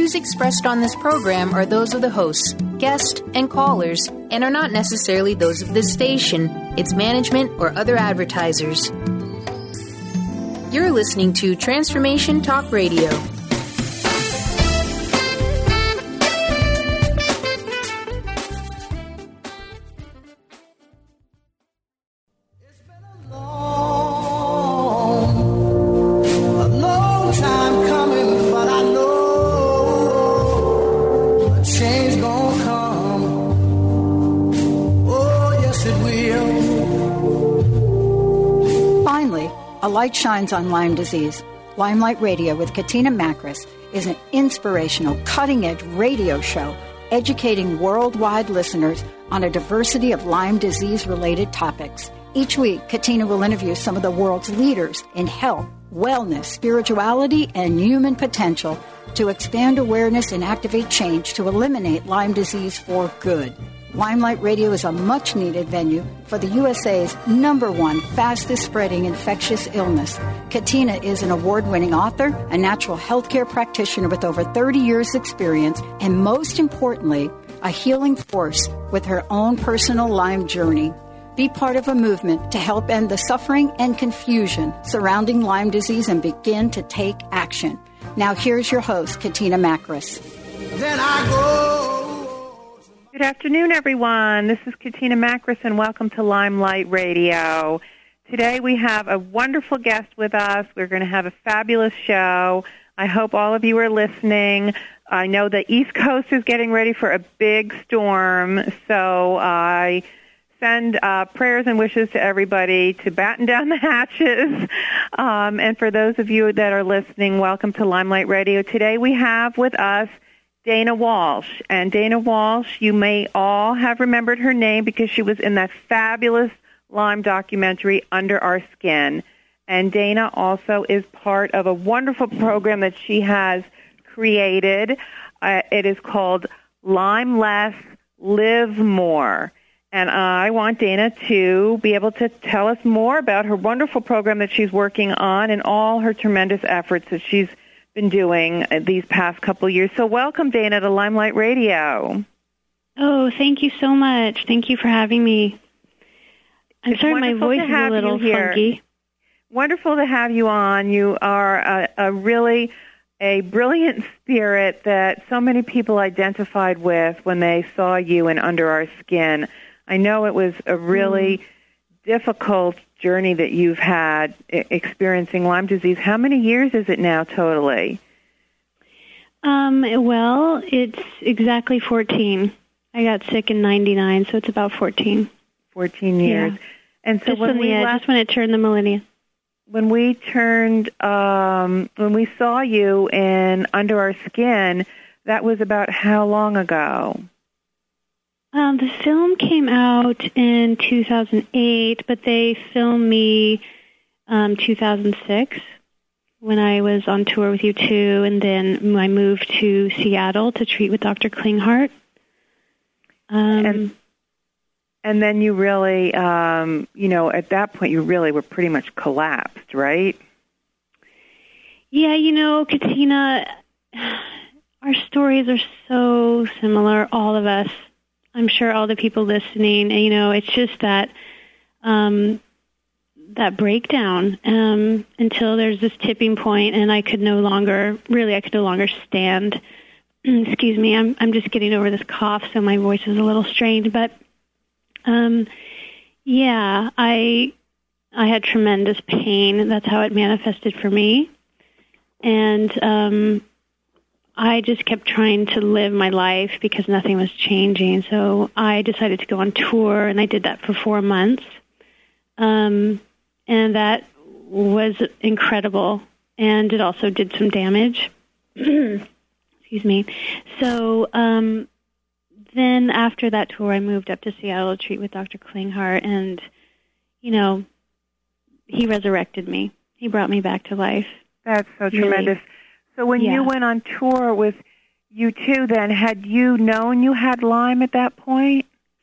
views expressed on this program are those of the hosts, guests, and callers, and are not necessarily those of this station, its management, or other advertisers. You're listening to Transformation Talk Radio. Light shines on Lyme disease. Limelight Radio with Katina Makris is an inspirational, cutting-edge radio show educating worldwide listeners on a diversity of Lyme disease-related topics. Each week, Katina will interview some of the world's leaders in health, wellness, spirituality, and human potential to expand awareness and activate change to eliminate Lyme disease for good. Limelight Radio is a much-needed venue for the USA's #1 fastest-spreading infectious illness. Katina is an award-winning author, a natural healthcare practitioner with over 30 years' experience, and most importantly, a healing force with her own personal Lyme journey. Be part of a movement to help end the suffering and confusion surrounding Lyme disease and begin to take action. Now here's your host, Katina Makris. Then I go. Good afternoon, everyone. This is Katina Makris, and welcome to Limelight Radio. Today we have a wonderful guest with us. We're going to have a fabulous show. I hope all of you are listening. I know the East Coast is getting ready for a big storm, so I send prayers and wishes to everybody to batten down the hatches. And for those of you that are listening, welcome to Limelight Radio. Today we have with us Dana Walsh. And Dana Walsh, you may all have remembered her name because she was in that fabulous Lyme documentary, Under Our Skin. And Dana also is part of a wonderful program that she has created. It is called Lyme Less, Live More. And I want Dana to be able to tell us more about her wonderful program that she's working on and all her tremendous efforts that she's been doing these past couple years. So welcome, Dana, to Limelight Radio. Oh, thank you so much. Thank you for having me. I'm sorry my voice is a little funky. Wonderful to have you on. You are a really a brilliant spirit that so many people identified with when they saw you in Under Our Skin. I know it was a really difficult journey that you've had experiencing Lyme disease. How many years is it now totally? Well, it's exactly 14. I got sick in 99, so it's about 14. 14 years. Yeah. And so just when it turned the millennium. When we saw you in Under Our Skin, that was about how long ago? The film came out in 2008, but they filmed me 2006 when I was on tour with U2, and then I moved to Seattle to treat with Dr. Klinghardt. And then you really, at that point you really were pretty much collapsed, right? Yeah, Katina, our stories are so similar, all of us. I'm sure all the people listening, it's just that that breakdown until there's this tipping point, and I could no longer stand. Excuse me, I'm just getting over this cough, so my voice is a little strained. But I had tremendous pain. That's how it manifested for me, and I just kept trying to live my life because nothing was changing. So I decided to go on tour, and I did that for 4 months. And that was incredible, and it also did some damage. Excuse me. So then after that tour, I moved up to Seattle to treat with Dr. Klinghardt, and, he resurrected me. He brought me back to life. That's so tremendous. So when you went on tour with U2, then, had you known you had Lyme at that point?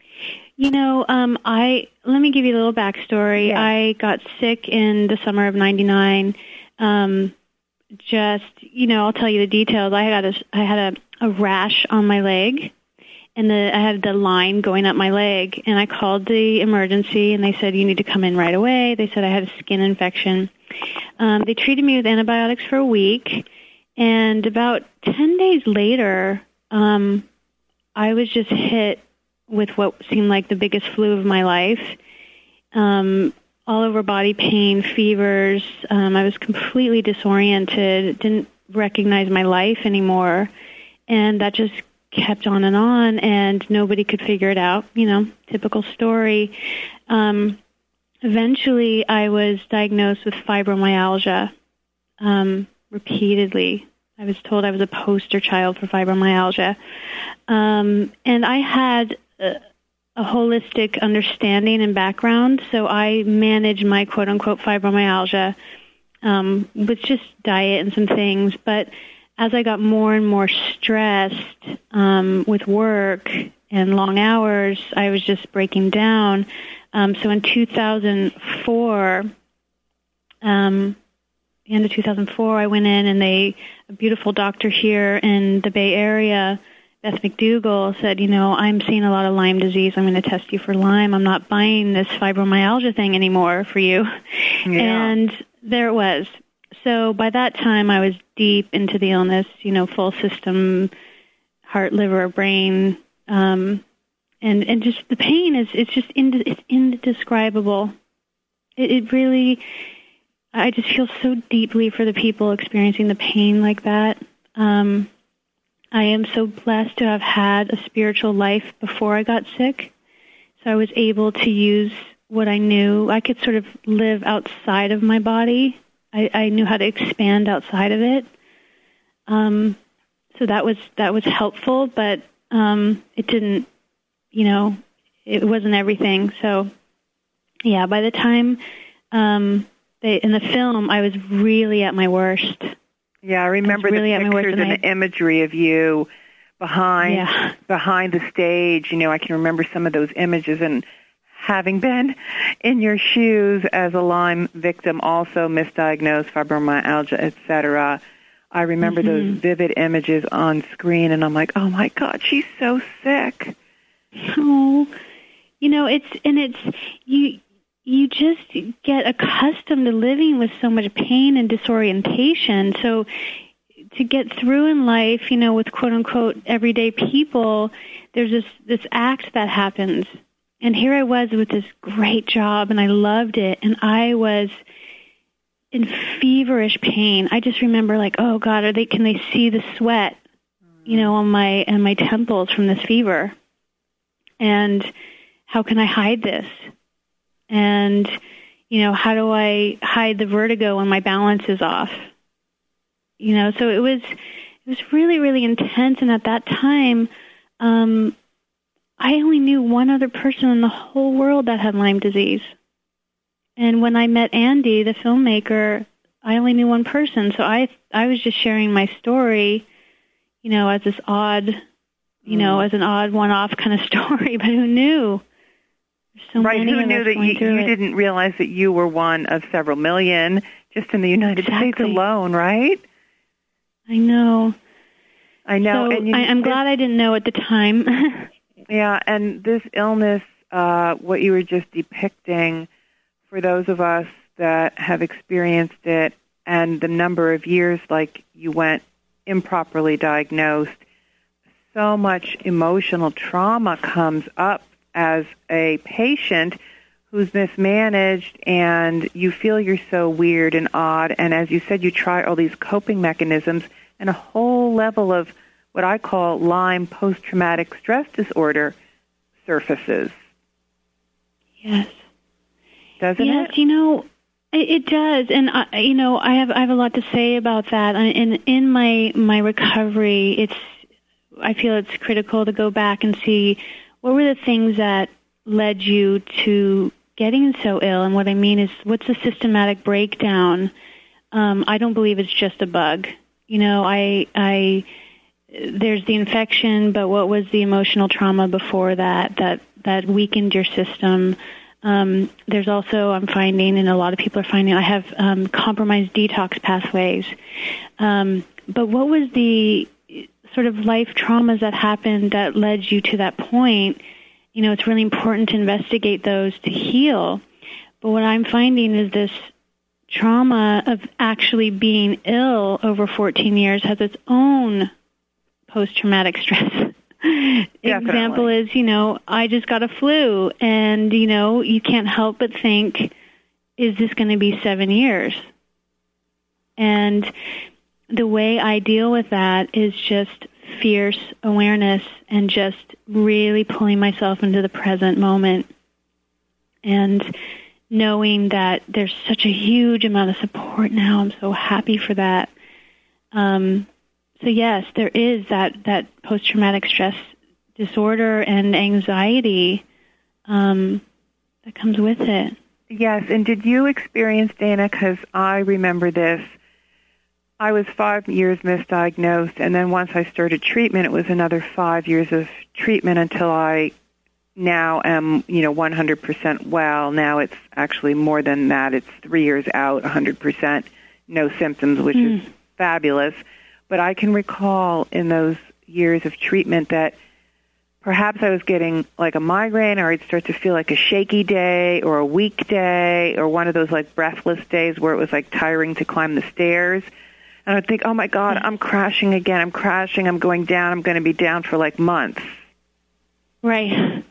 Let me give you a little backstory. Yeah. I got sick in the summer of 99, just, I'll tell you the details. I had a rash on my leg, and I had the line going up my leg, and I called the emergency, and they said, you need to come in right away. They said I had a skin infection. They treated me with antibiotics for a week, and about 10 days later, I was just hit with what seemed like the biggest flu of my life. All over body pain, fevers. I was completely disoriented, didn't recognize my life anymore, and that just kept on, and nobody could figure it out. Typical story. Eventually, I was diagnosed with fibromyalgia repeatedly. I was told I was a poster child for fibromyalgia. And I had a holistic understanding and background, so I managed my quote-unquote fibromyalgia with just diet and some things. But as I got more and more stressed with work and long hours, I was just breaking down. So in 2004, the end of 2004, I went in, and a beautiful doctor here in the Bay Area, Beth McDougall, said, I'm seeing a lot of Lyme disease. I'm going to test you for Lyme. I'm not buying this fibromyalgia thing anymore for you. Yeah. And there it was. So by that time, I was deep into the illness, full system, heart, liver, brain, and just the pain it's indescribable. It really, I just feel so deeply for the people experiencing the pain like that. I am so blessed to have had a spiritual life before I got sick. So I was able to use what I knew. I could sort of live outside of my body. I knew how to expand outside of it. So that was helpful, but it didn't, it wasn't everything. So yeah, by the time in the film, I was really at my worst. Yeah, I remember the pictures and the imagery of you behind the stage. I can remember some of those images, and having been in your shoes as a Lyme victim, also misdiagnosed, fibromyalgia, etc., I remember those vivid images on screen, and I'm like, oh my God, she's so sick. Oh, you just get accustomed to living with so much pain and disorientation. So to get through in life, with quote-unquote everyday people, there's this act that happens. And here I was with this great job, and I loved it, and I was in feverish pain. I just remember oh God, can they see the sweat, on my temples from this fever? And how can I hide this? And, how do I hide the vertigo when my balance is off? So it was really, really intense. And at that time, I only knew one other person in the whole world that had Lyme disease. And when I met Andy, the filmmaker, I only knew one person. So I was just sharing my story, as this odd, as an odd one-off kind of story. But who knew? So right, who knew that you didn't realize that you were one of several million just in the United States alone, right? I know. So and I'm glad I didn't know at the time. Yeah, and this illness, what you were just depicting, for those of us that have experienced it, and the number of years like you went improperly diagnosed, so much emotional trauma comes up as a patient who's mismanaged, and you feel you're so weird and odd, and as you said, you try all these coping mechanisms, and a whole level of what I call Lyme post-traumatic stress disorder surfaces. Yes. Doesn't it? Yes, it does, and I have a lot to say about that. And in my recovery, I feel it's critical to go back and see what were the things that led you to getting so ill. And what I mean is, what's the systematic breakdown? I don't believe it's just a bug. There's the infection, but what was the emotional trauma before that weakened your system? There's also, I'm finding, and a lot of people are finding, I have compromised detox pathways. But what was the sort of life traumas that happened that led you to that point? You know, it's really important to investigate those to heal. But what I'm finding is this trauma of actually being ill over 14 years has its own post-traumatic stress. Example is, you know, I just got a flu, and, you know, you can't help but think, is this going to be 7 years? And the way I deal with that is just fierce awareness and just really pulling myself into the present moment and knowing that there's such a huge amount of support now. I'm so happy for that. So yes, there is that post-traumatic stress disorder and anxiety that comes with it. Yes, and did you experience, Dana, because I remember this, I was 5 years misdiagnosed, and then once I started treatment, it was another 5 years of treatment until I now am, 100% well. Now it's actually more than that. It's 3 years out, 100%, no symptoms, which is fabulous. But I can recall in those years of treatment that perhaps I was getting like a migraine, or I'd start to feel like a shaky day or a weak day or one of those like breathless days where it was like tiring to climb the stairs. And I'd think, oh, my God, I'm crashing again. I'm crashing. I'm going down. I'm going to be down for like months. Right.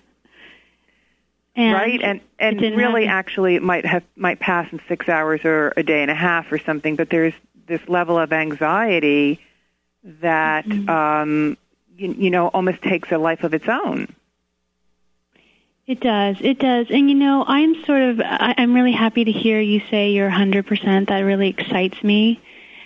And really actually it might pass in 6 hours or a day and a half or something, but there's this level of anxiety that, almost takes a life of its own. It does. It does. And, I'm really happy to hear you say you're 100%. That really excites me.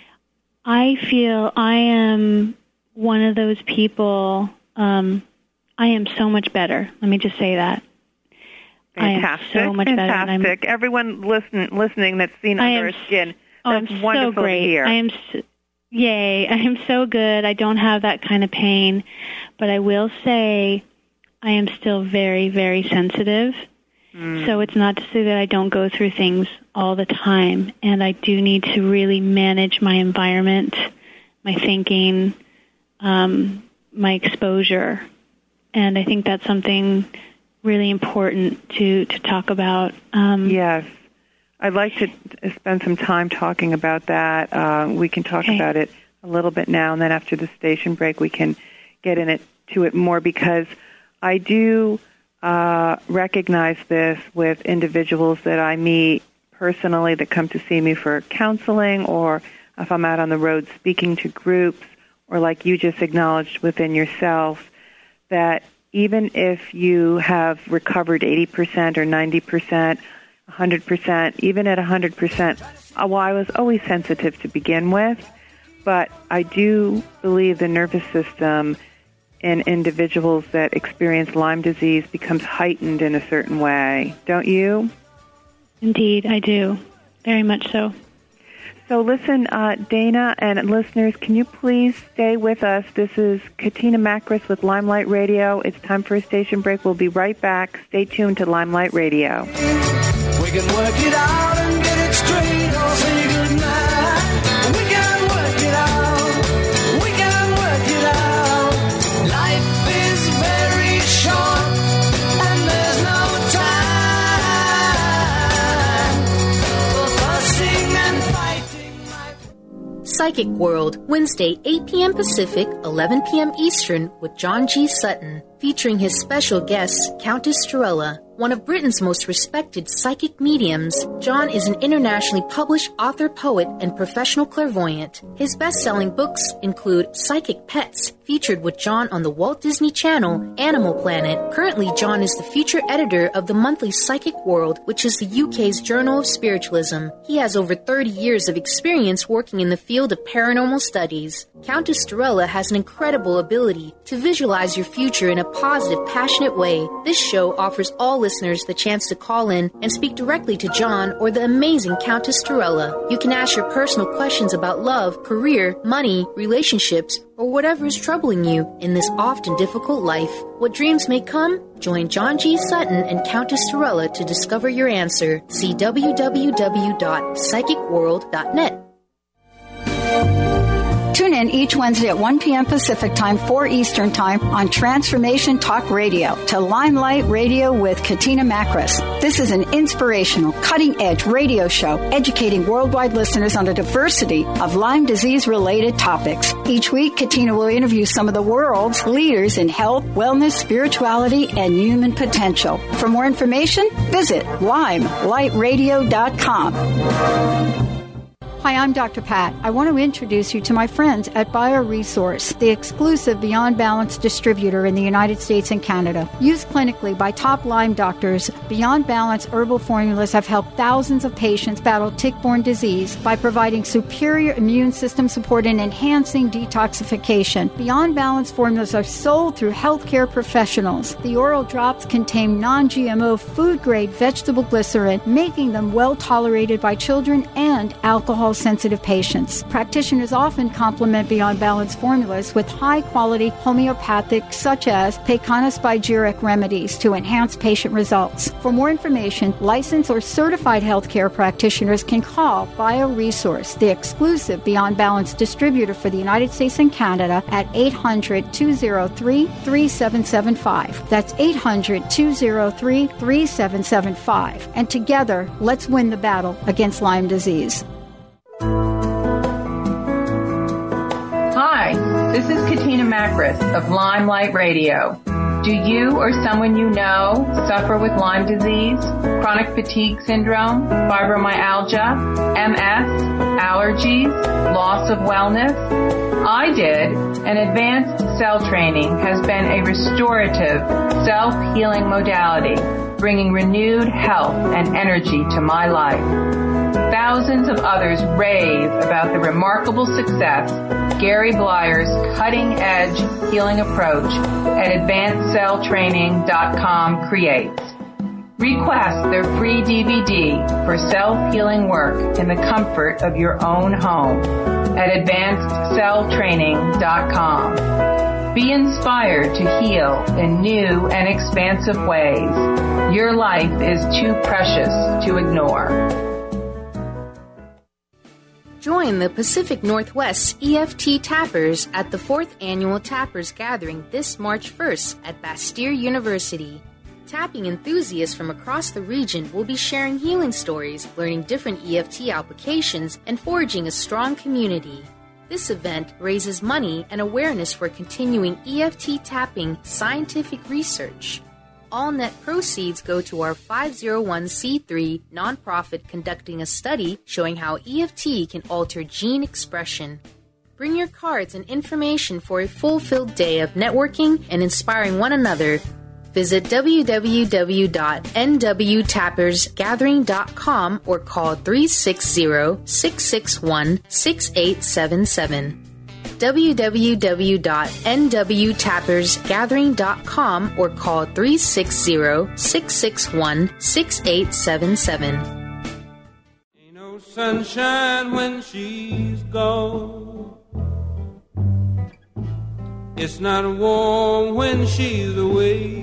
I feel I am one of those people. I am so much better. Let me just say that. Fantastic. I am so much better. Fantastic. Everyone listening that's seen under our skin, that's wonderful so great. to hear. Yay. I am so good. I don't have that kind of pain. But I will say I am still very, very sensitive. So it's not to say that I don't go through things all the time. And I do need to really manage my environment, my thinking, my exposure. And I think that's something really important to talk about. Yes. I'd like to spend some time talking about that. We can talk about it a little bit now, and then after the station break we can get into it more, because I do recognize this with individuals that I meet personally that come to see me for counseling, or if I'm out on the road speaking to groups, or like you just acknowledged within yourself, that even if you have recovered 80% or 90%, 100%, even at 100%, well, I was always sensitive to begin with, but I do believe the nervous system in individuals that experience Lyme disease becomes heightened in a certain way. Don't you? Indeed, I do. Very much so. So listen, Dana and listeners, can you please stay with us? This is Katina Makris with Limelight Radio. It's time for a station break. We'll be right back. Stay tuned to Limelight Radio. We can work it out and get it straight or say goodnight. We can work it out. We can work it out. Life is very short and there's no time for fussing and fighting. Psychic World, Wednesday, 8 p.m. Pacific, 11 p.m. Eastern, with John G. Sutton, featuring his special guest, Countess Strella. One of Britain's most respected psychic mediums, John is an internationally published author, poet, and professional clairvoyant. His best-selling books include Psychic Pets, featured with John on the Walt Disney Channel, Animal Planet. Currently, John is the feature editor of the monthly Psychic World, which is the UK's Journal of Spiritualism. He has over 30 years of experience working in the field of paranormal studies. Countess Strella has an incredible ability to visualize your future in a positive, passionate way. This show offers all listeners the chance to call in and speak directly to John or the amazing Countess Torella. You can ask your personal questions about love, career, money, relationships, or whatever is troubling you in this often difficult life. What dreams may come? Join John G. Sutton and Countess Torella to discover your answer. See www.psychicworld.net. Tune in each Wednesday at 1 p.m. Pacific Time, 4 Eastern Time on Transformation Talk Radio to Limelight Radio with Katina Makris. This is an inspirational, cutting-edge radio show educating worldwide listeners on a diversity of Lyme disease-related topics. Each week, Katina will interview some of the world's leaders in health, wellness, spirituality, and human potential. For more information, visit limelightradio.com. Hi, I'm Dr. Pat. I want to introduce you to my friends at BioResource, the exclusive Beyond Balance distributor in the United States and Canada. Used clinically by top Lyme doctors, Beyond Balance herbal formulas have helped thousands of patients battle tick-borne disease by providing superior immune system support and enhancing detoxification. Beyond Balance formulas are sold through healthcare professionals. The oral drops contain non-GMO food-grade vegetable glycerin, making them well-tolated by children and alcohol-sensitive patients. Practitioners often complement Beyond Balance formulas with high-quality homeopathic, such as Pecana spigyric remedies to enhance patient results. For more information, licensed or certified healthcare practitioners can call BioResource, the exclusive Beyond Balance distributor for the United States and Canada, at 800-203-3775. That's 800-203-3775. And together, let's win the battle against Lyme disease. Hi, this is Katina Makris of Limelight Radio. Do you or someone you know suffer with Lyme disease, chronic fatigue syndrome, fibromyalgia, MS, allergies, loss of wellness? I did, and advanced cell training has been a restorative, self-healing modality, bringing renewed health and energy to my life. Thousands of others rave about the remarkable success Gary Blyer's cutting-edge healing approach at AdvancedCellTraining.com creates. Request their free DVD for self-healing work in the comfort of your own home at AdvancedCellTraining.com. Be inspired to heal in new and expansive ways. Your life is too precious to ignore. Join the Pacific Northwest EFT Tappers at the 4th Annual Tappers Gathering this March 1st at Bastyr University. Tapping enthusiasts from across the region will be sharing healing stories, learning different EFT applications, and forging a strong community. This event raises money and awareness for continuing EFT tapping scientific research. All net proceeds go to our 501c3 nonprofit conducting a study showing how EFT can alter gene expression. Bring your cards and information for a fulfilled day of networking and inspiring one another. Visit www.nwtappersgathering.com or call 360-661-6877. www.nwtappersgathering.com or call 360-661-6877. Ain't no sunshine when she's gone. It's not warm when she's away.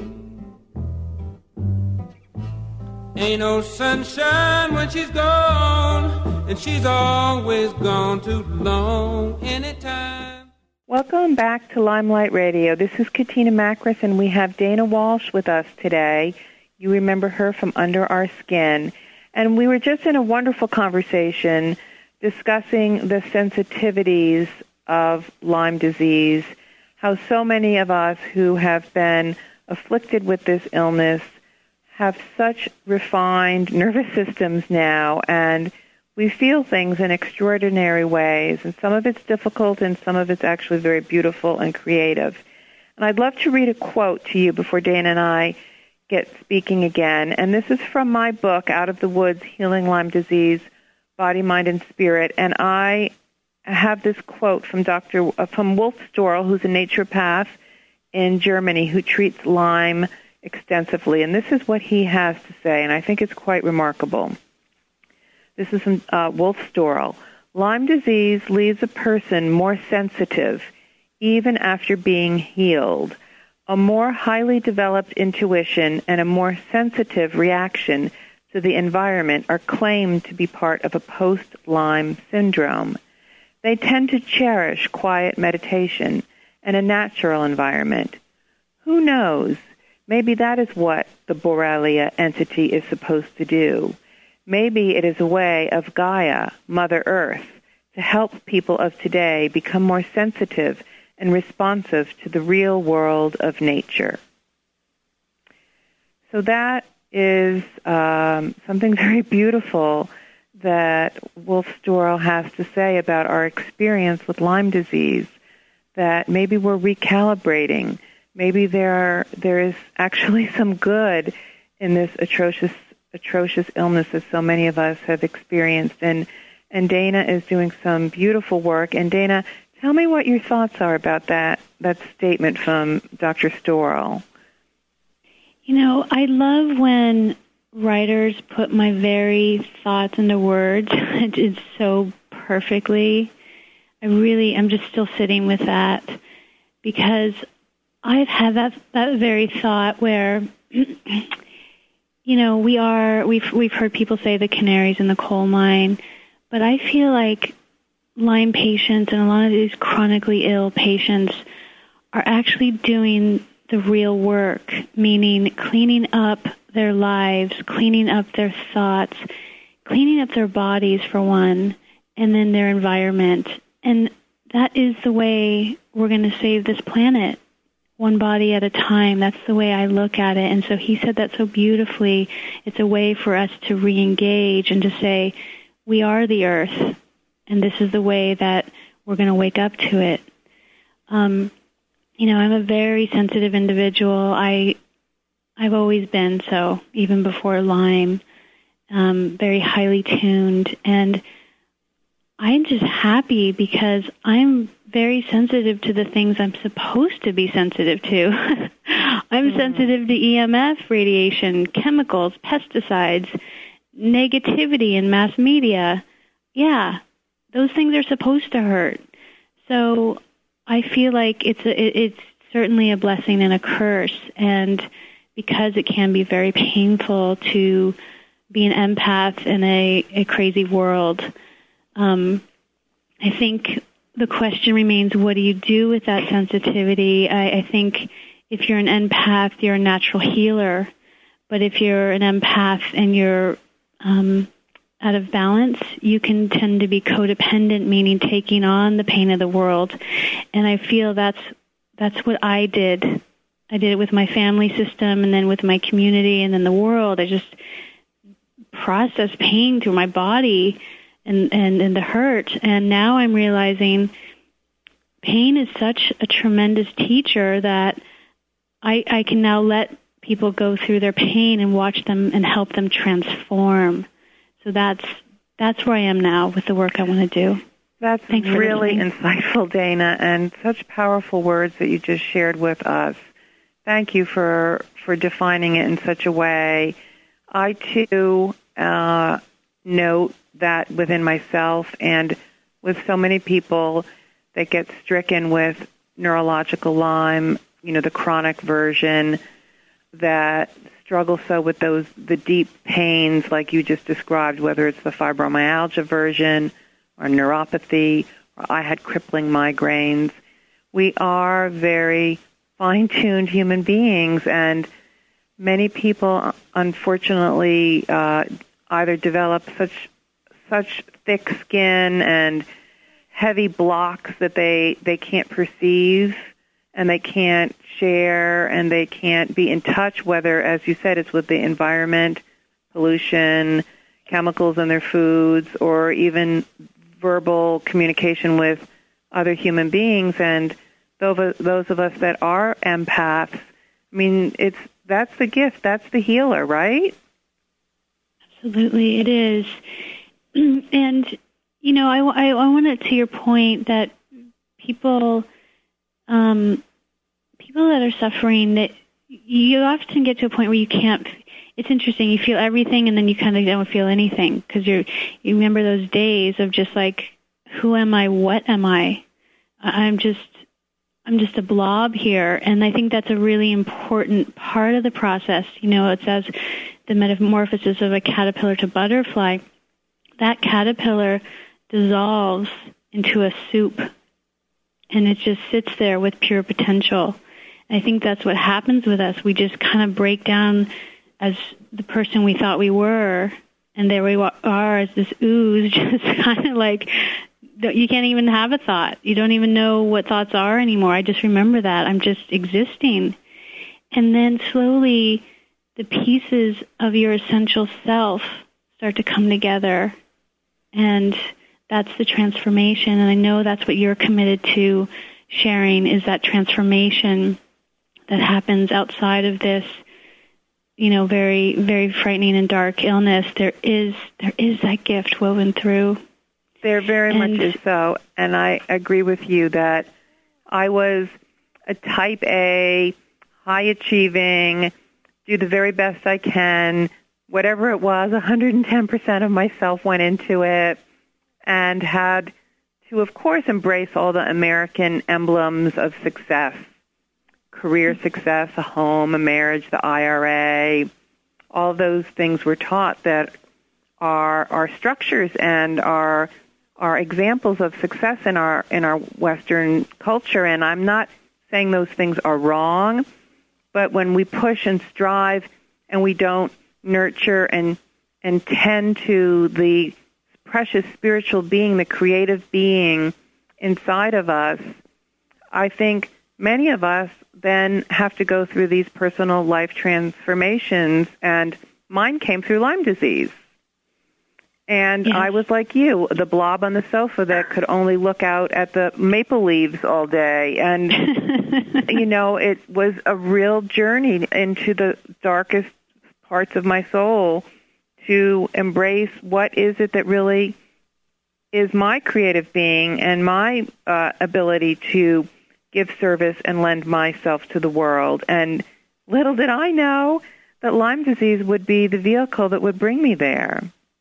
Ain't no sunshine when she's gone, and she's always gone too long anytime. Welcome back to Limelight Radio. This is Katina Makris, and we have Dana Walsh with us today. You remember her from Under Our Skin. And we were just in a wonderful conversation discussing the sensitivities of Lyme disease, how so many of us who have been afflicted with this illness have such refined nervous systems now, and we feel things in extraordinary ways, and some of it's difficult and some of it's actually very beautiful and creative. And I'd love to read a quote to you before Dana and I get speaking again, and this is from my book, Out of the Woods, Healing Lyme Disease, Body, Mind, and Spirit, and I have this quote from from Wolf Storl, who's a naturopath in Germany who treats Lyme extensively, and this is what he has to say, and I think it's quite remarkable. This is from Wolf Storrell. Lyme disease leaves a person more sensitive even after being healed. A more highly developed intuition and a more sensitive reaction to the environment are claimed to be part of a post-Lyme syndrome. They tend to cherish quiet meditation and a natural environment. Who knows? Maybe that is what the Borrelia entity is supposed to do. Maybe it is a way of Gaia, Mother Earth, to help people of today become more sensitive and responsive to the real world of nature. So that is something very beautiful that Wolf Storrell has to say about our experience with Lyme disease, that maybe we're recalibrating. Maybe there is actually some good in this atrocious illness that so many of us have experienced. And Dana is doing some beautiful work. And Dana, tell me what your thoughts are about that statement from Dr. Storrell. You know, I love when writers put my very thoughts into words. It's so perfectly. I'm just still sitting with that, because I've had that very thought where, you know, we've heard people say the canaries in the coal mine, but I feel like Lyme patients and a lot of these chronically ill patients are actually doing the real work, meaning cleaning up their lives, cleaning up their thoughts, cleaning up their bodies for one, and then their environment. And that is the way we're going to save this planet, one body at a time. That's the way I look at it. And so he said that so beautifully. It's a way for us to re-engage and to say, we are the earth, and this is the way that we're going to wake up to it. You know, I'm a very sensitive individual. I've always been so, even before Lyme, very highly tuned. And I'm just happy because I'm very sensitive to the things I'm supposed to be sensitive to. I'm sensitive to EMF, radiation, chemicals, pesticides, negativity in mass media. Yeah, those things are supposed to hurt. So I feel like it's certainly a blessing and a curse, and because it can be very painful to be an empath in a crazy world, I think the question remains, what do you do with that sensitivity? I think if you're an empath, you're a natural healer, but if you're an empath and you're out of balance, you can tend to be codependent, meaning taking on the pain of the world. And I feel that's what I did. I did it with my family system, and then with my community, and then the world. I just processed pain through my body and the hurt. And now I'm realizing pain is such a tremendous teacher that I can now let people go through their pain and watch them and help them transform. So that's where I am now with the work I want to do. That's really insightful, Dana, and such powerful words that you just shared with us. Thank you for defining it in such a way. I, too, note that within myself and with so many people that get stricken with neurological Lyme, you know, the chronic version, that struggle so with the deep pains like you just described, whether it's the fibromyalgia version or neuropathy, or I had crippling migraines. We are very fine-tuned human beings, and many people, unfortunately, either develop such thick skin and heavy blocks that they can't perceive, and they can't share, and they can't be in touch, whether, as you said, it's with the environment, pollution, chemicals in their foods, or even verbal communication with other human beings. And those of us that are empaths, I mean, that's the gift, that's the healer, right? Absolutely, it is. And, you know, I wanted to your point that people that are suffering, that you often get to a point where you can't. It's interesting. You feel everything, and then you kind of don't feel anything because you remember those days of just like, who am I? What am I? I'm just a blob here, and I think that's a really important part of the process. You know, it says the metamorphosis of a caterpillar to butterfly. That caterpillar dissolves into a soup, and it just sits there with pure potential. And I think that's what happens with us. We just kind of break down as the person we thought we were, and there we are as this ooze, just kind of like, you can't even have a thought. You don't even know what thoughts are anymore. I just remember that. I'm just existing. And then slowly the pieces of your essential self start to come together, and that's the transformation. And I know that's what you're committed to sharing, is that transformation that happens outside of this, you know, very, very frightening and dark illness. There is that gift woven through. There very much is so, and I agree with you that I was a type A, high-achieving, do the very best I can, whatever it was, 110% of myself went into it, and had to, of course, embrace all the American emblems of success, career success, a home, a marriage, the IRA. All those things we're taught that are structures and are examples of success in our Western culture. And I'm not saying those things are wrong, but when we push and strive and we don't nurture and tend to the precious spiritual being, the creative being inside of us, I think many of us then have to go through these personal life transformations, and mine came through Lyme disease. And yes. I was like you, the blob on the sofa that could only look out at the maple leaves all day. And, you know, it was a real journey into the darkest parts of my soul to embrace what is it that really is my creative being and my ability to give service and lend myself to the world. And little did I know that Lyme disease would be the vehicle that would bring me there.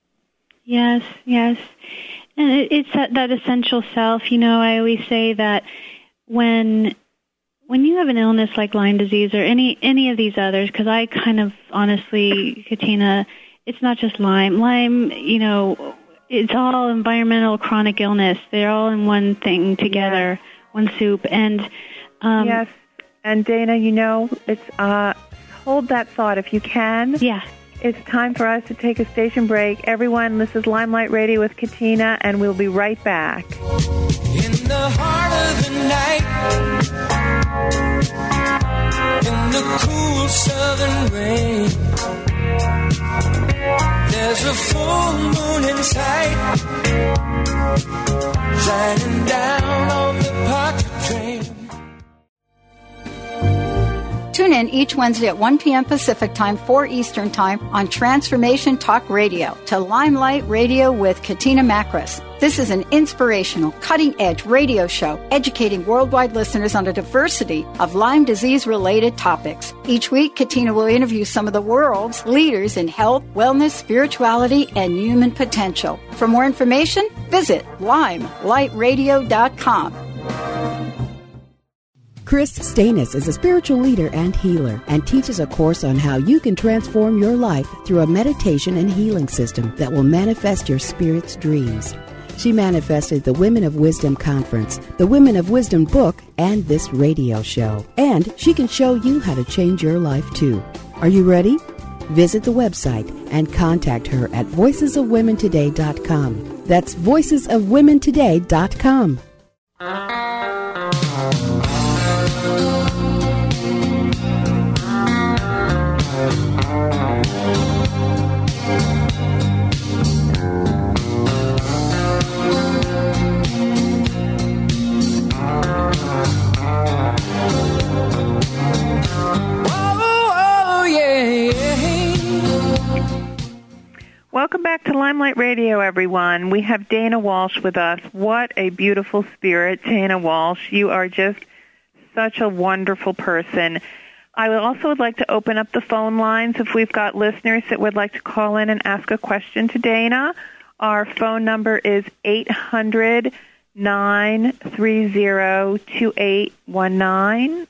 Yes, yes. And it's that essential self. You know, I always say that when you have an illness like Lyme disease or any of these others, because I kind of honestly, Katina, it's not just Lyme. Lyme, you know, it's all environmental chronic illness. They're all in one thing together, one soup. And yes, and Dana, you know, it's hold that thought if you can. Yeah. It's time for us to take a station break. Everyone, this is Limelight Radio with Katina, and we'll be right back. In the heart of the night, in the cool southern rain, there's a full moon in sight, shining down on the Parker train. Tune in each Wednesday at 1 p.m. Pacific Time, 4 Eastern Time on Transformation Talk Radio to Limelight Radio with Katina Makris. This is an inspirational, cutting-edge radio show educating worldwide listeners on a diversity of Lyme disease-related topics. Each week, Katina will interview some of the world's leaders in health, wellness, spirituality, and human potential. For more information, visit limelightradio.com. Chris Stanis is a spiritual leader and healer and teaches a course on how you can transform your life through a meditation and healing system that will manifest your spirit's dreams. She manifested the Women of Wisdom Conference, the Women of Wisdom book, and this radio show. And she can show you how to change your life too. Are you ready? Visit the website and contact her at voicesofwomentoday.com. That's voicesofwomentoday.com. Welcome back to Limelight Radio, everyone. We have Dana Walsh with us. What a beautiful spirit, Dana Walsh. You are just such a wonderful person. I would also like to open up the phone lines if we've got listeners that would like to call in and ask a question to Dana. Our phone number is 800-930-2819,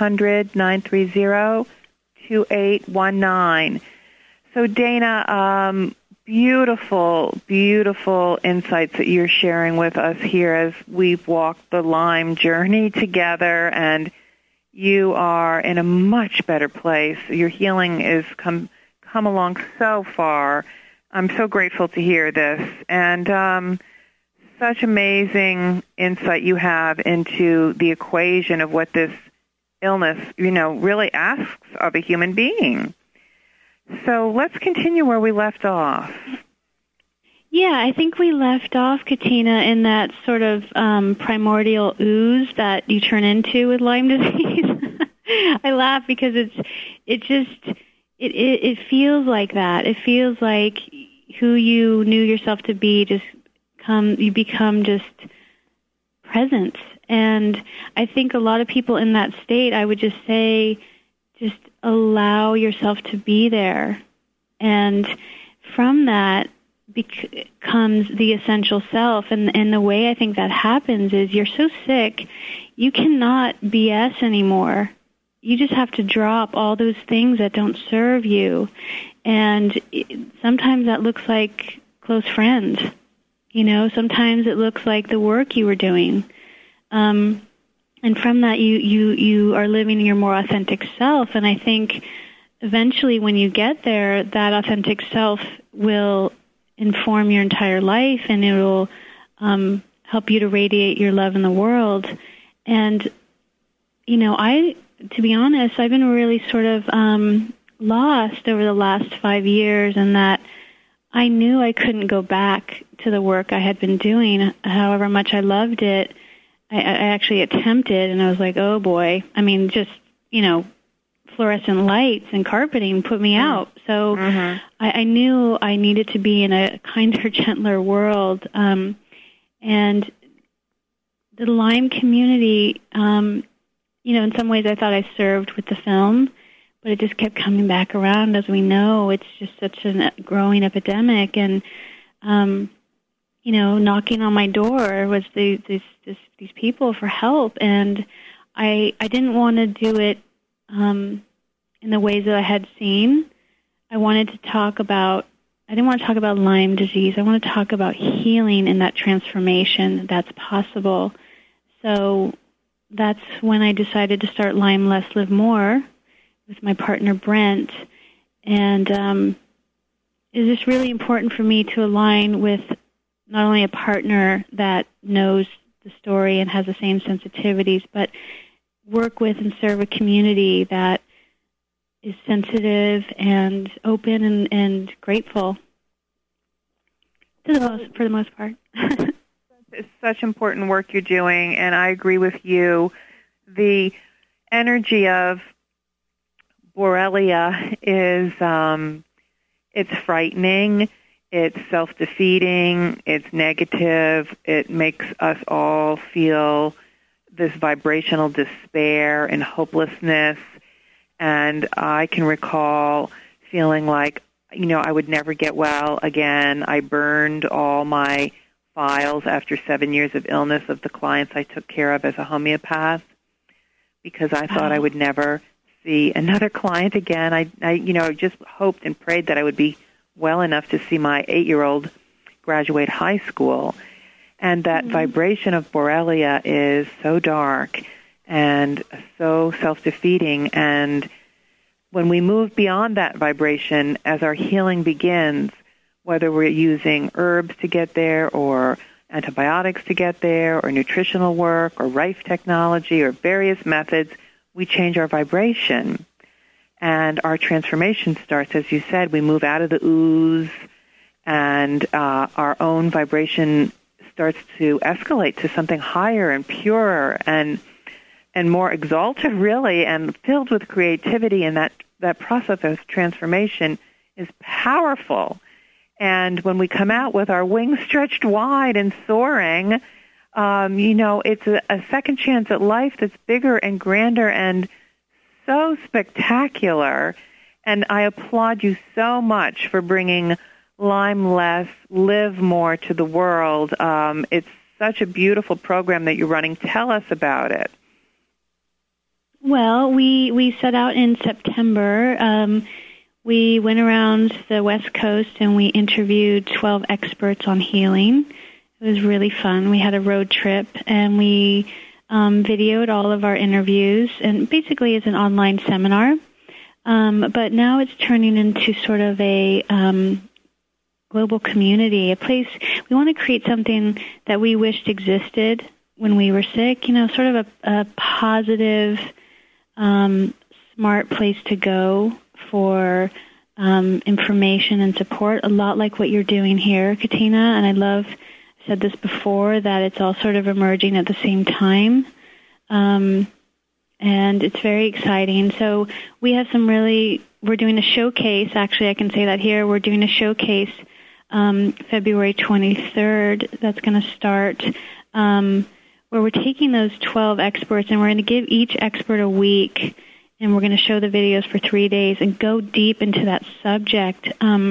800-930-2819. So, Dana, beautiful, beautiful insights that you're sharing with us here as we've walked the Lyme journey together, and you are in a much better place. Your healing is come along so far. I'm so grateful to hear this, and such amazing insight you have into the equation of what this illness, really asks of a human being. So let's continue where we left off. Yeah, I think we left off, Katina, in that sort of primordial ooze that you turn into with Lyme disease. I laugh because it feels like that. It feels like who you knew yourself to be you become just present. And I think a lot of people in that state, I would just say, just allow yourself to be there. And from that becomes the essential self. And the way I think that happens is you're so sick, you cannot BS anymore. You just have to drop all those things that don't serve you. And sometimes that looks like close friends. Sometimes it looks like the work you were doing. And from that, you are living your more authentic self. And I think eventually when you get there, that authentic self will inform your entire life, and it will help you to radiate your love in the world. And, to be honest, I've been really sort of lost over the last 5 years, in that I knew I couldn't go back to the work I had been doing, however much I loved it. I actually attempted, and I was like, oh boy. I mean, just, fluorescent lights and carpeting put me out. So I knew I needed to be in a kinder, gentler world. And the Lyme community, in some ways I thought I served with the film, but it just kept coming back around. As we know, it's just such a growing epidemic. And, knocking on my door was these people for help. And I didn't want to do it in the ways that I had seen. I didn't want to talk about Lyme disease. I want to talk about healing and that transformation that's possible. So that's when I decided to start Lyme Less, Live More with my partner Brent. And it's just really important for me to align with not only a partner that knows the story and has the same sensitivities, but work with and serve a community that is sensitive and open and grateful for the most part. It's such important work you're doing, and I agree with you. The energy of Borrelia is it's frightening, it's self-defeating, it's negative, it makes us all feel this vibrational despair and hopelessness. And I can recall feeling like, I would never get well again. I burned all my files after 7 years of illness of the clients I took care of as a homeopath, because I thought I would never see another client again. I just hoped and prayed that I would be well enough to see my 8-year-old graduate high school. And that vibration of Borrelia is so dark and so self-defeating. And when we move beyond that vibration, as our healing begins, whether we're using herbs to get there or antibiotics to get there or nutritional work or Rife technology or various methods, we change our vibration. And our transformation starts, as you said, we move out of the ooze, and our own vibration starts to escalate to something higher and purer and more exalted, really, and filled with creativity. And that process of transformation is powerful. And when we come out with our wings stretched wide and soaring, it's a second chance at life that's bigger and grander and so spectacular, and I applaud you so much for bringing Lyme Less, Live More to the world. It's such a beautiful program that you're running. Tell us about it. Well, we set out in September. We went around the West Coast and we interviewed 12 experts on healing. It was really fun. We had a road trip and we videoed all of our interviews, and basically it's an online seminar. But now it's turning into sort of a global community, a place. We want to create something that we wished existed when we were sick, sort of a positive, smart place to go for information and support, a lot like what you're doing here, Katina. And I said this before, that it's all sort of emerging at the same time. And it's very exciting. So we have we're doing a showcase, actually I can say that here, we're doing a showcase February 23rd that's going to start, where we're taking those 12 experts and we're going to give each expert a week, and we're going to show the videos for 3 days and go deep into that subject.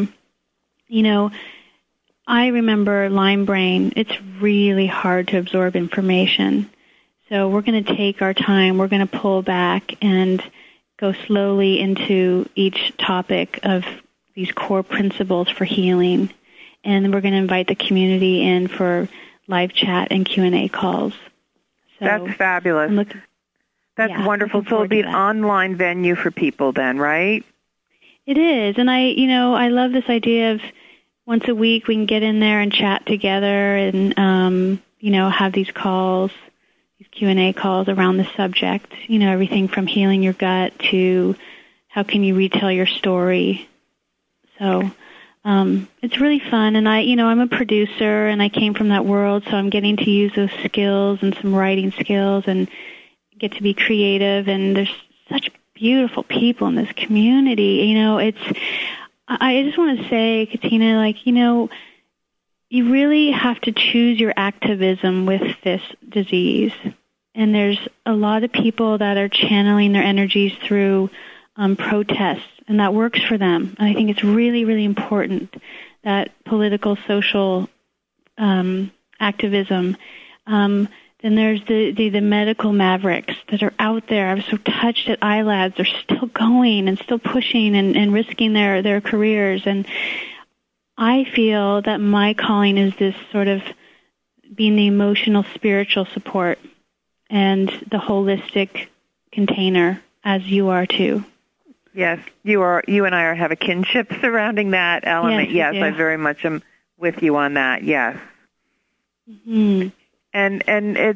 I remember Lyme brain. It's really hard to absorb information. So we're going to take our time. We're going to pull back and go slowly into each topic of these core principles for healing. And we're going to invite the community in for live chat and Q&A calls. So that's fabulous. That's wonderful. So it'll be an online venue for people then, right? It is. And I love this idea of once a week we can get in there and chat together and, have these calls, these Q&A calls around the subject, everything from healing your gut to how can you retell your story. So it's really fun. And I'm a producer and I came from that world, so I'm getting to use those skills and some writing skills and get to be creative. And there's such beautiful people in this community. I just want to say, Katina, you really have to choose your activism with this disease. And there's a lot of people that are channeling their energies through protests, and that works for them. And I think it's really, really important that political, social activism. Then there's the medical mavericks that are out there. I was so touched at iLabs. They're still going and still pushing and risking their careers. And I feel that my calling is this sort of being the emotional, spiritual support and the holistic container, as you are too. Yes, you are. You and I have a kinship surrounding that element. Yes, I very much am with you on that. Yes. Mm-hmm. And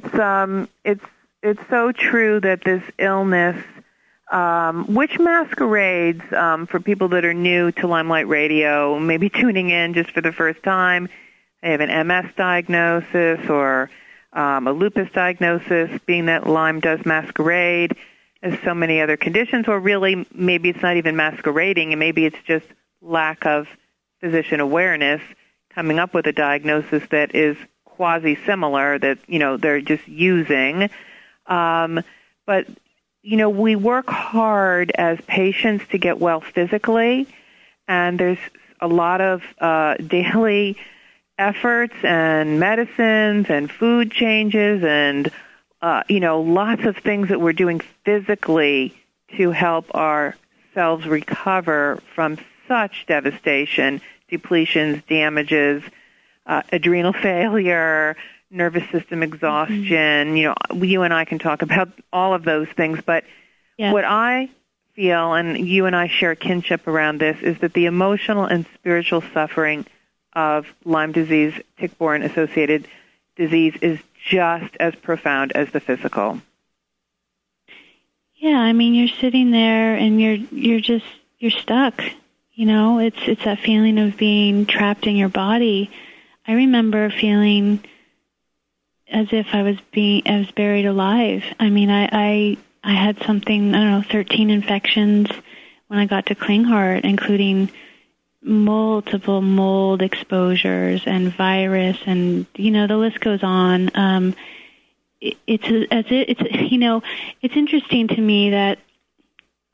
it's so true that this illness, which masquerades for people that are new to Limelight Radio, maybe tuning in just for the first time, they have an MS diagnosis or a lupus diagnosis, being that Lyme does masquerade as so many other conditions, or really maybe it's not even masquerading, and maybe it's just lack of physician awareness coming up with a diagnosis that is quasi-similar, that, they're just using. But, we work hard as patients to get well physically, and there's a lot of daily efforts and medicines and food changes and, lots of things that we're doing physically to help ourselves recover from such devastation, depletions, damages, adrenal failure, nervous system exhaustion. Mm-hmm. You and I can talk about all of those things, but what I feel, and you and I share kinship around this, is that the emotional and spiritual suffering of Lyme disease, tick-borne associated disease, is just as profound as the physical. Yeah, you're sitting there and you're stuck. It's that feeling of being trapped in your body. I remember feeling as if I was buried alive. I had something, 13 infections when I got to Klinghardt, including multiple mold exposures and virus, and the list goes on. It's interesting to me that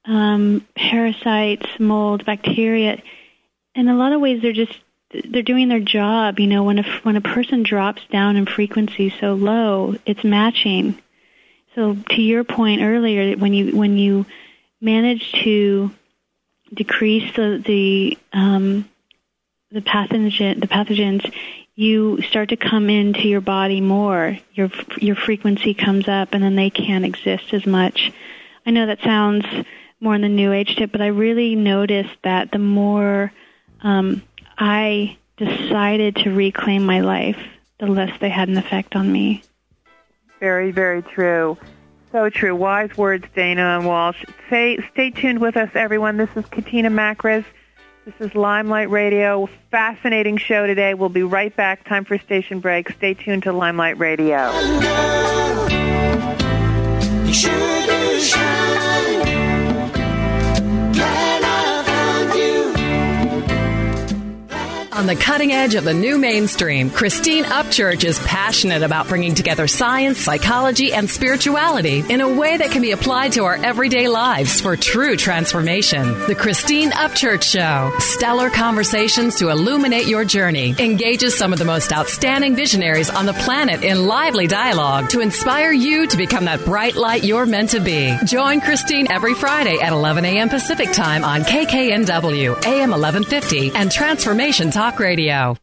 parasites, mold, bacteria. In a lot of ways, they're doing their job. You know, when a person drops down in frequency so low, it's matching. So to your point earlier, when you manage to decrease the pathogens, you start to come into your body more. Your frequency comes up, and then they can't exist as much. I know that sounds more in the New Age tip, but I really noticed that the more I decided to reclaim my life, the less they had an effect on me. Very, very true. So true. Wise words, Dana Walsh. Stay tuned with us, everyone. This is Katina Makris. This is Limelight Radio. Fascinating show today. We'll be right back. Time for station break. Stay tuned to Limelight Radio. Sugar shine. Glad I found you. On the cutting edge of the new mainstream, Christine Upchurch is passionate about bringing together science, psychology, and spirituality in a way that can be applied to our everyday lives for true transformation. The Christine Upchurch Show. Stellar conversations to illuminate your journey. Engages some of the most outstanding visionaries on the planet in lively dialogue to inspire you to become that bright light you're meant to be. Join Christine every Friday at 11 a.m. Pacific Time on KKNW, AM 1150, and Transformation Talk Radio.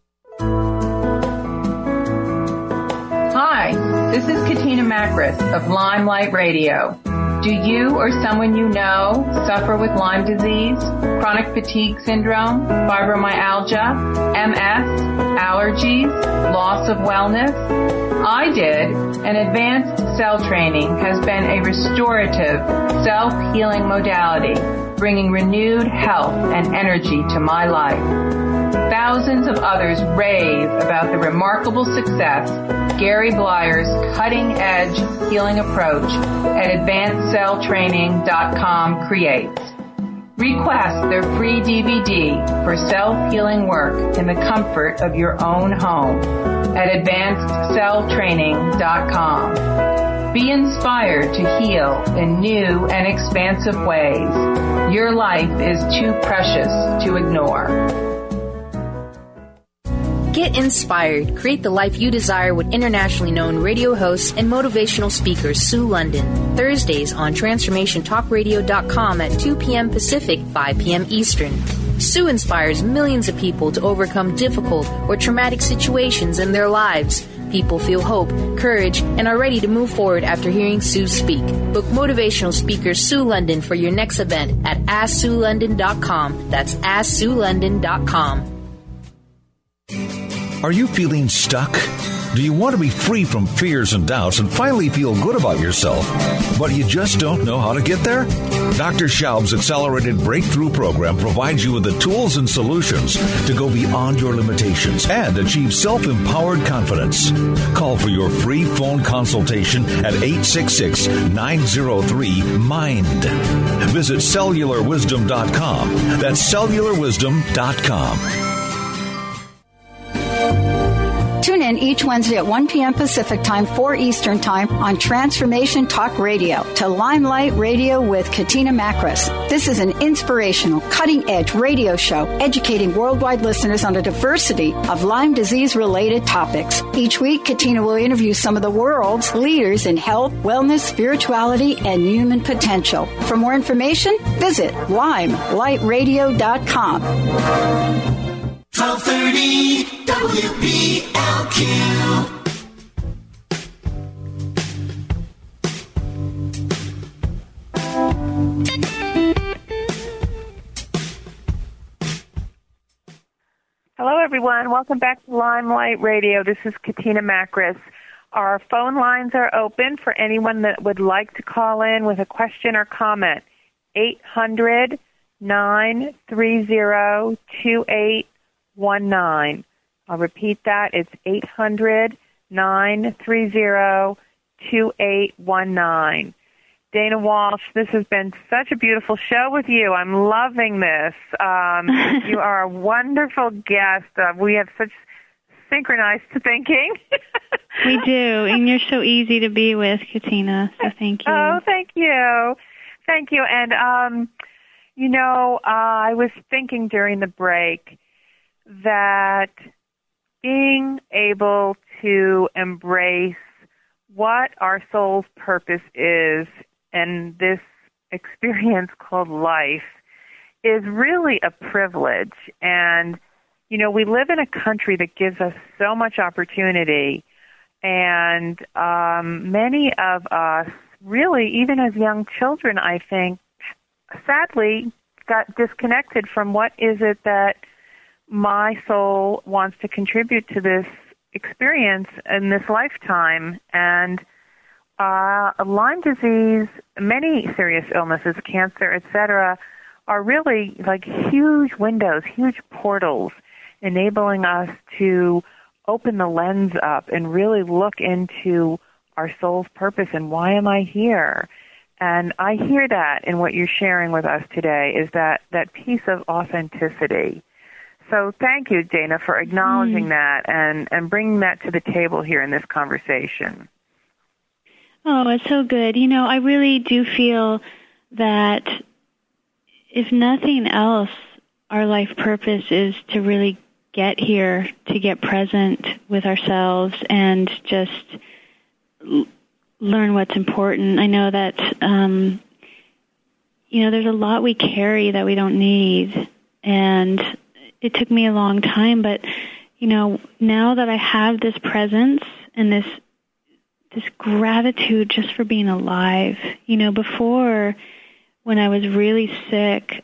Hi, this is Katina Makris of Limelight Radio. Do you or someone you know suffer with Lyme disease, chronic fatigue syndrome, fibromyalgia, MS, allergies, loss of wellness? I did, and advanced cell training has been a restorative, self-healing modality, bringing renewed health and energy to my life. Thousands of others rave about the remarkable success Gary Blyer's cutting-edge healing approach at AdvancedCellTraining.com creates. Request their free DVD for self-healing work in the comfort of your own home at AdvancedCellTraining.com. Be inspired to heal in new and expansive ways. Your life is too precious to ignore. Get inspired. Create the life you desire with internationally known radio hosts and motivational speaker Sue London. Thursdays on TransformationTalkRadio.com at 2 p.m. Pacific, 5 p.m. Eastern. Sue inspires millions of people to overcome difficult or traumatic situations in their lives. People feel hope, courage, and are ready to move forward after hearing Sue speak. Book motivational speaker Sue London for your next event at AskSueLondon.com. That's AskSueLondon.com. Are you feeling stuck? Do you want to be free from fears and doubts and finally feel good about yourself, but you just don't know how to get there? Dr. Schaub's Accelerated Breakthrough Program provides you with the tools and solutions to go beyond your limitations and achieve self-empowered confidence. Call for your free phone consultation at 866-903-MIND. Visit cellularwisdom.com. That's cellularwisdom.com. Tune in each Wednesday at 1 p.m. Pacific Time, 4 Eastern Time on Transformation Talk Radio to Limelight Radio with Katina Makris. This is an inspirational, cutting-edge radio show educating worldwide listeners on a diversity of Lyme disease-related topics. Each week, Katina will interview some of the world's leaders in health, wellness, spirituality, and human potential. For more information, visit limelightradio.com. 1230 WPLQ. Hello, everyone. Welcome back to Limelight Radio. This is Katina Makris. Our phone lines are open for anyone that would like to call in with a question or comment. 800-930-2819. I'll repeat that. It's 800-930-2819. Dana Walsh, this has been such a beautiful show with you. I'm loving this. You are a wonderful guest. We have such synchronized thinking. We do, and you're so easy to be with, Katina, so thank you. Oh, thank you. Thank you. And, I was thinking during the break that being able to embrace what our soul's purpose is and this experience called life is really a privilege. And, we live in a country that gives us so much opportunity. And many of us, really, even as young children, I think, sadly, got disconnected from what is it that my soul wants to contribute to this experience in this lifetime. And Lyme disease, many serious illnesses, cancer, etc., are really like huge windows, huge portals, enabling us to open the lens up and really look into our soul's purpose and why am I here? And I hear that in what you're sharing with us today is that piece of authenticity. So thank you, Dana, for acknowledging that and bringing that to the table here in this conversation. Oh, it's so good. I really do feel that if nothing else, our life purpose is to really get here, to get present with ourselves and just learn what's important. I know that, there's a lot we carry that we don't need. And it took me a long time, but, now that I have this presence and this gratitude just for being alive, before when I was really sick,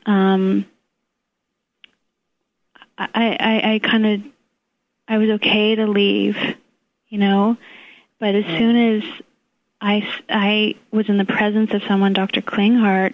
I was okay to leave, but as soon as I was in the presence of someone, Dr. Klinghardt,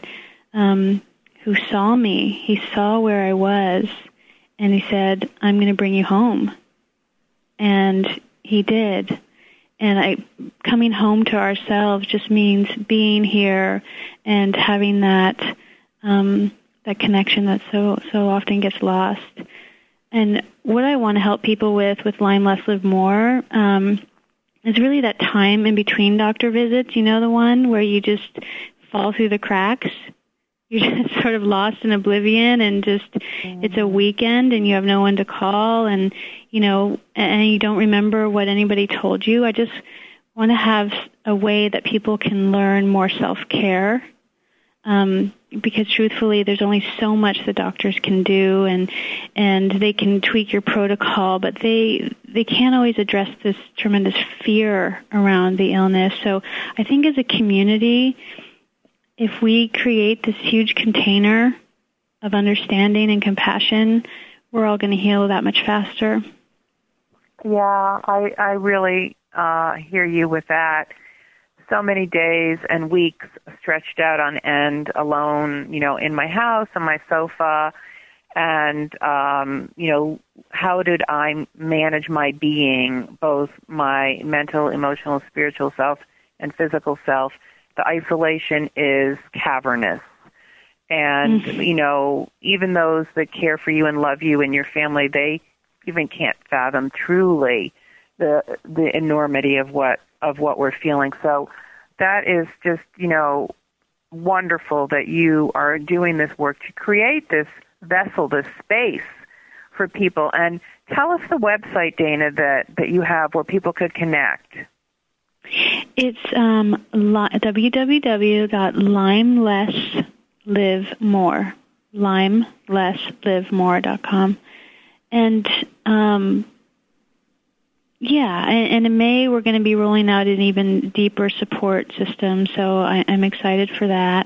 who saw me, he saw where I was, and he said, I'm going to bring you home. And he did. And coming home to ourselves just means being here and having that connection that so often gets lost. And what I want to help people with Lyme Less, Live More, is really that time in between doctor visits, the one where you just fall through the cracks. You're just sort of lost in oblivion and just, it's a weekend and you have no one to call and, and you don't remember what anybody told you. I just want to have a way that people can learn more self-care. Because truthfully, there's only so much the doctors can do, and they can tweak your protocol, but they can't always address this tremendous fear around the illness. So I think as a community, if we create this huge container of understanding and compassion, we're all going to heal that much faster. Yeah, I really hear you with that. So many days and weeks stretched out on end alone, in my house, on my sofa. And, how did I manage my being, both my mental, emotional, spiritual self and physical self? The isolation is cavernous. And, even those that care for you and love you and your family, they even can't fathom truly the enormity of what we're feeling. So that is just, wonderful that you are doing this work to create this vessel, this space for people. And tell us the website, Dana, that you have where people could connect. It's www.lymelesslivemore, lymelesslivemore.com. And and in May we're going to be rolling out an even deeper support system, so I'm excited for that.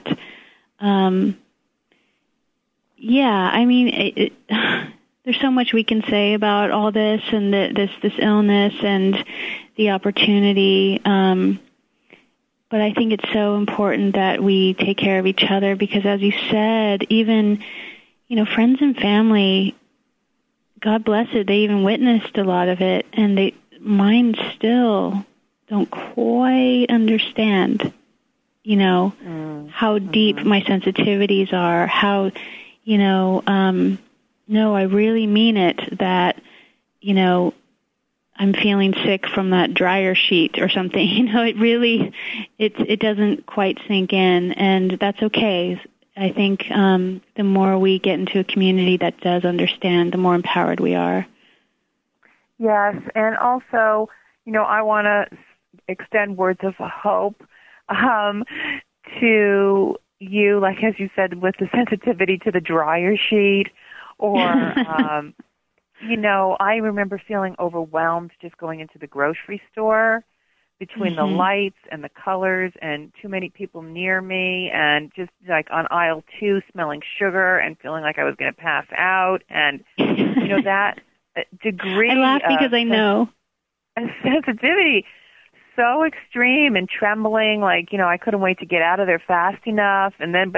There's so much we can say about all this and this illness and the opportunity, but I think it's so important that we take care of each other because, as you said, even friends and family, God bless it, they even witnessed a lot of it, and mine still don't quite understand, how deep my sensitivities are, how, no, I really mean it, that, I'm feeling sick from that dryer sheet or something. It doesn't quite sink in, and that's okay. I think the more we get into a community that does understand, the more empowered we are. Yes, and also, I want to extend words of hope to you, like as you said, with the sensitivity to the dryer sheet, or, I remember feeling overwhelmed just going into the grocery store between the lights and the colors and too many people near me, and just like on aisle 2 smelling sugar and feeling like I was going to pass out, and, that degree I laugh because I know. Sensitivity so extreme and trembling, like, I couldn't wait to get out of there fast enough. And then,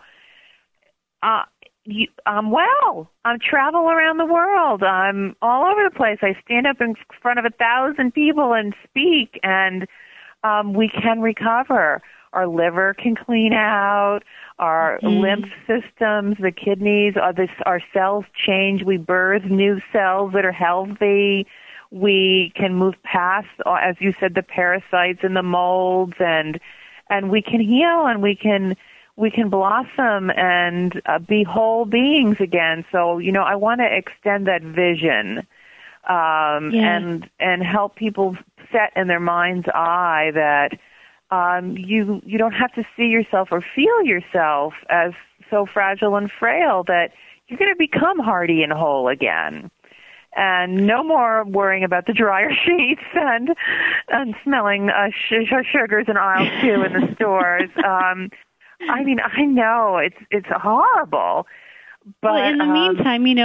I'm well. I'm travel around the world. I'm all over the place. I stand up in front of 1,000 people and speak, and we can recover. Our liver can clean out, our lymph systems, the kidneys, our cells change. We birth new cells that are healthy. We can move past, as you said, the parasites and the molds, and we can heal, and we can blossom and be whole beings again. So, I want to extend that vision and help people set in their mind's eye that you don't have to see yourself or feel yourself as so fragile and frail, that you're going to become hardy and whole again. And no more worrying about the dryer sheets and smelling sugars in aisle 2 in the stores. I know it's horrible. But in the meantime, in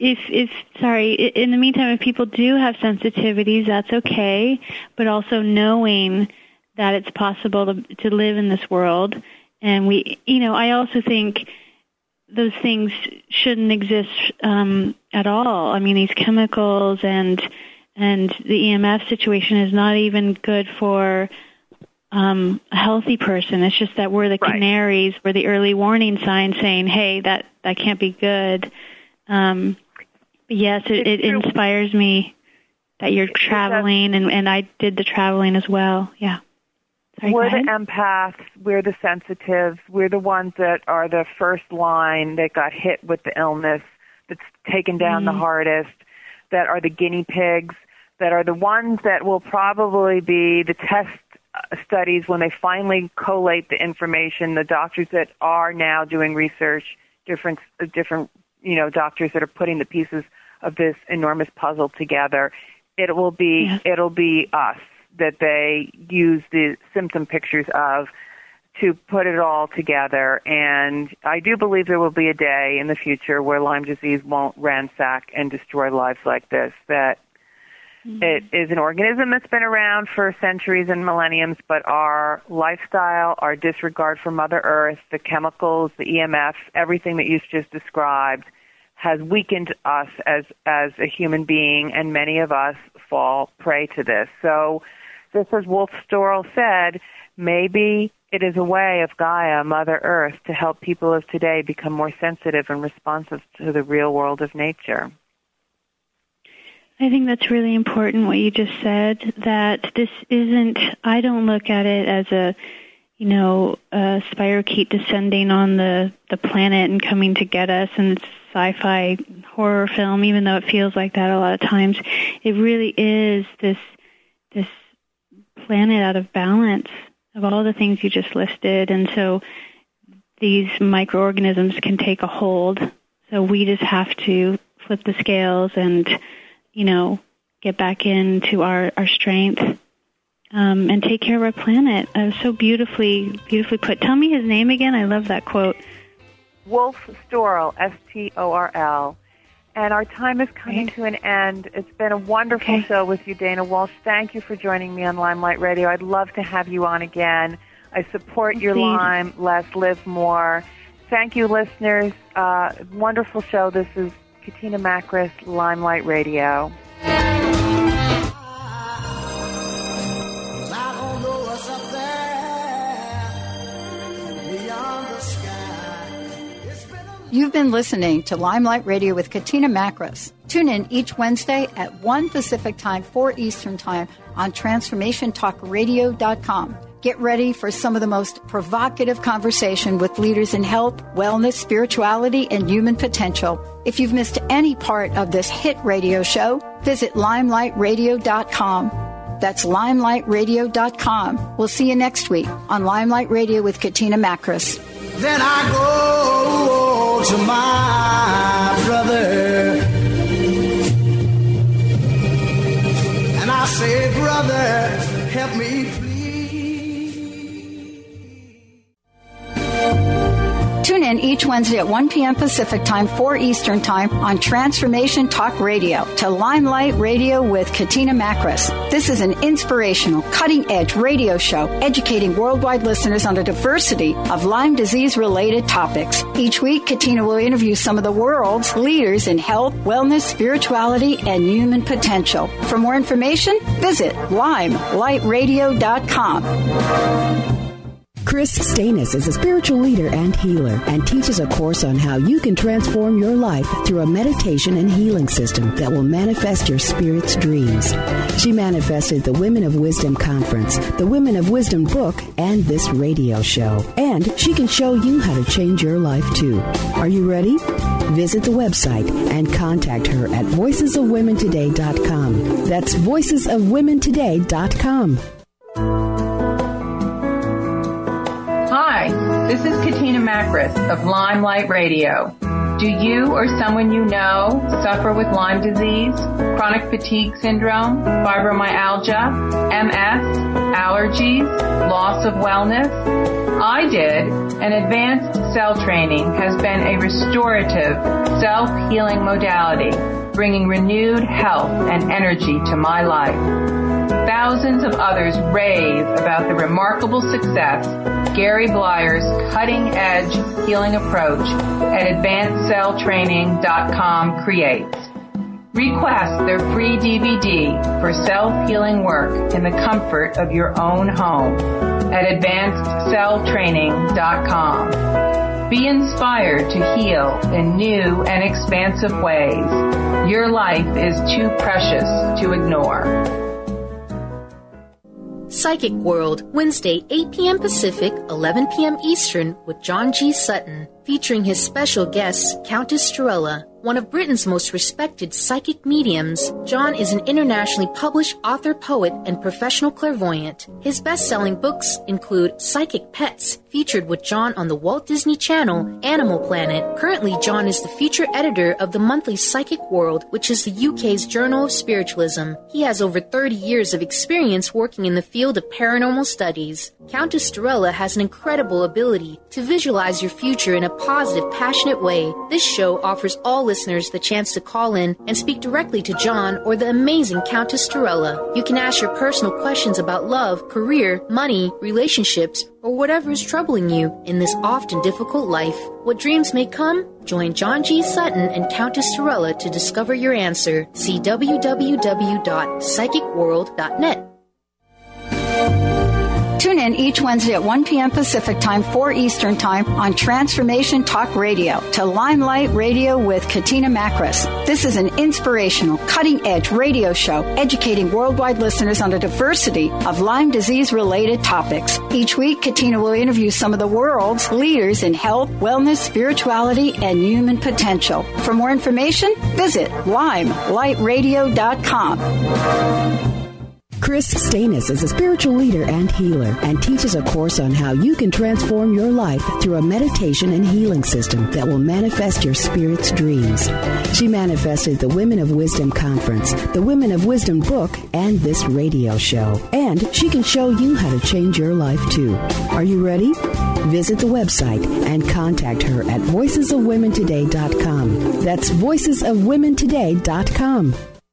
the meantime, if people do have sensitivities, that's okay. But also knowing that it's possible to live in this world, and I also think those things shouldn't exist at all. I mean, these chemicals and the EMF situation is not even good for a healthy person. It's just that we're the canaries, we're the early warning signs saying, hey, that can't be good. But yes, it inspires me that you're traveling, and I did the traveling as well. Yeah. Sorry, we're the empaths, we're the sensitives, we're the ones that are the first line that got hit with the illness, that's taken down the hardest, that are the guinea pigs, that are the ones that will probably be the test studies when they finally collate the information, the doctors that are now doing research, different doctors that are putting the pieces of this enormous puzzle together. It'll be us that they use the symptom pictures of to put it all together. And I do believe there will be a day in the future where Lyme disease won't ransack and destroy lives like this, that it is an organism that's been around for centuries and millenniums, but our lifestyle, our disregard for Mother Earth, the chemicals, the EMF, everything that you just described has weakened us as a human being, and many of us fall prey to this. So just as Wolf Storrell said, maybe it is a way of Gaia, Mother Earth, to help people of today become more sensitive and responsive to the real world of nature. I think that's really important what you just said, that this isn't, I don't look at it as a spirochete descending on the planet and coming to get us, and it's sci-fi horror film, even though it feels like that a lot of times. It really is this planet out of balance of all the things you just listed, and so these microorganisms can take a hold. So we just have to flip the scales and, get back into our strength and take care of our planet. So beautifully put. Tell me his name again. I love that quote. Wolf Storrell, S-T-O-R-L. And our time is coming to an end. It's been a wonderful show with you, Dana Walsh. Thank you for joining me on Limelight Radio. I'd love to have you on again. I support your Lyme, less, live more. Thank you, listeners. Wonderful show. This is Katina Makris, Limelight Radio. You've been listening to Limelight Radio with Katina Makris. Tune in each Wednesday at 1 Pacific Time, 4 Eastern Time on TransformationTalkRadio.com. Get ready for some of the most provocative conversation with leaders in health, wellness, spirituality, and human potential. If you've missed any part of this hit radio show, visit LimelighTRadio.com. That's LimelighTRadio.com. We'll see you next week on Limelight Radio with Katina Makris. Then I go to my brother and I say, brother, help me please. Tune in each Wednesday at 1 p.m. Pacific Time, 4 Eastern Time on Transformation Talk Radio to Limelight Radio with Katina Makris. This is an inspirational, cutting-edge radio show educating worldwide listeners on a diversity of Lyme disease-related topics. Each week, Katina will interview some of the world's leaders in health, wellness, spirituality, and human potential. For more information, visit LimelighTRadio.com. Chris Stanis is a spiritual leader and healer and teaches a course on how you can transform your life through a meditation and healing system that will manifest your spirit's dreams. She manifested the Women of Wisdom Conference, the Women of Wisdom book, and this radio show. And she can show you how to change your life too. Are you ready? Visit the website and contact her at voicesofwomentoday.com. That's voicesofwomentoday.com. Hi, this is Katina Makris of Limelight Radio. Do you or someone you know suffer with Lyme disease, chronic fatigue syndrome, fibromyalgia, MS, allergies, loss of wellness? I did, and advanced cell training has been a restorative, self-healing modality, bringing renewed health and energy to my life. Thousands of others rave about the remarkable success Gary Blyer's cutting-edge healing approach at AdvancedCellTraining.com creates. Request their free DVD for self-healing work in the comfort of your own home at AdvancedCellTraining.com. Be inspired to heal in new and expansive ways. Your life is too precious to ignore. Psychic World, Wednesday, 8 p.m. Pacific, 11 p.m. Eastern, with John G. Sutton, featuring his special guest, Countess Strella. One of Britain's most respected psychic mediums, John is an internationally published author, poet, and professional clairvoyant. His best-selling books include Psychic Pets, featured with John on the Walt Disney Channel, Animal Planet. Currently, John is the feature editor of the monthly Psychic World, which is the UK's Journal of Spiritualism. He has over 30 years of experience working in the field of paranormal studies. Countess Strella has an incredible ability to visualize your future in a positive, passionate way. This show offers all listeners the chance to call in and speak directly to John or the amazing Countess Strella. You can ask your personal questions about love, career, money, relationships, or whatever is troubling you in this often difficult life. What dreams may come? Join John G. Sutton and Countess Strella to discover your answer. See www.psychicworld.net. Tune in each Wednesday at 1 p.m. Pacific Time, 4 Eastern Time on Transformation Talk Radio to Limelight Radio with Katina Makris. This is an inspirational, cutting-edge radio show educating worldwide listeners on a diversity of Lyme disease-related topics. Each week, Katina will interview some of the world's leaders in health, wellness, spirituality, and human potential. For more information, visit LimelighTRadio.com. Chris Stanis is a spiritual leader and healer and teaches a course on how you can transform your life through a meditation and healing system that will manifest your spirit's dreams. She manifested the Women of Wisdom Conference, the Women of Wisdom book, and this radio show. And she can show you how to change your life too. Are you ready? Visit the website and contact her at voicesofwomentoday.com. That's voicesofwomentoday.com.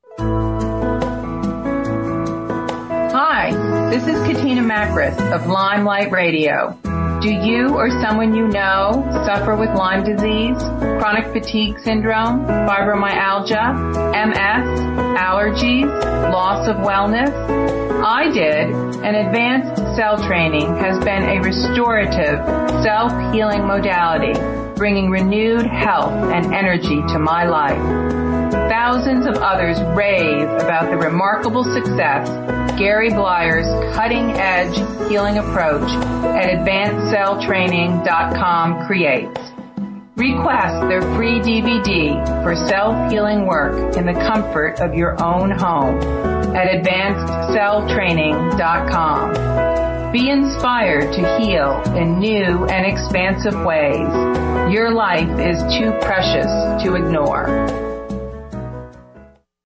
Hi, this is Katina Makris of Limelight Radio. Do you or someone you know suffer with Lyme disease, chronic fatigue syndrome, fibromyalgia, MS, allergies, loss of wellness? I did, and advanced cell training has been a restorative, self-healing modality, bringing renewed health and energy to my life. thousands of others rave about the remarkable success Gary Blyer's cutting-edge healing approach at AdvancedCellTraining.com creates. Request their free DVD for self-healing work in the comfort of your own home at AdvancedCellTraining.com. Be inspired to heal in new and expansive ways. Your life is too precious to ignore.